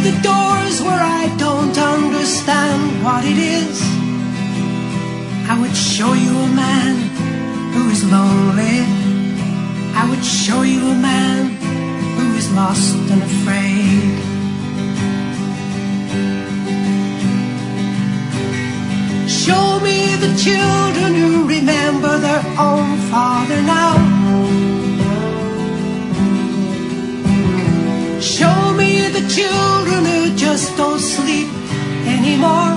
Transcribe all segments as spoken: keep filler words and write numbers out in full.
the doors where I don't understand what it is. I would show you a man who is lonely. I would show you a man who is lost and afraid. Show me the children who remember their own father now. Show me the children who just don't sleep anymore.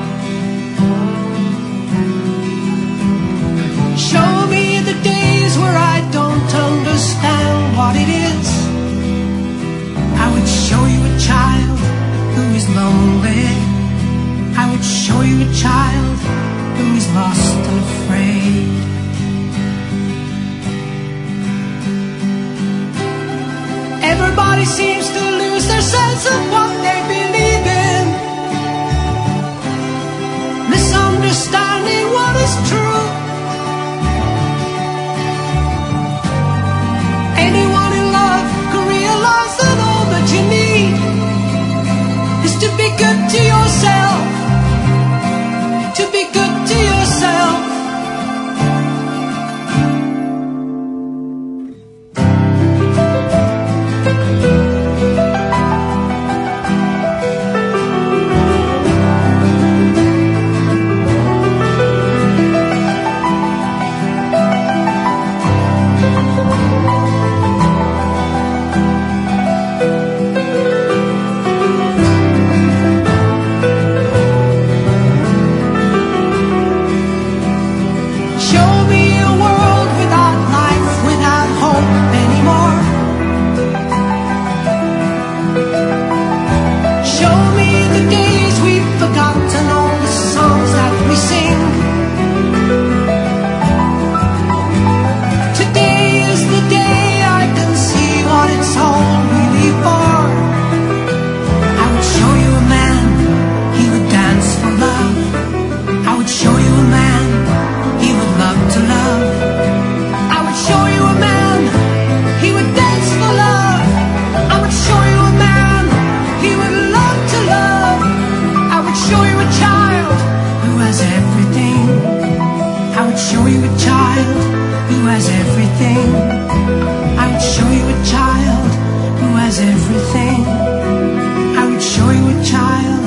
Show me the days where I don't understand what it is. I would show you a child who is lonely. I would show you a child who is lost and afraid. Everybody seems to lose their sense of what they believe in, misunderstanding what is true. Anyone in love can realize that all that you need is to be good to yourself, to be good to yourself. Show you a child who has everything. I would show you a child who has everything. I would show you a child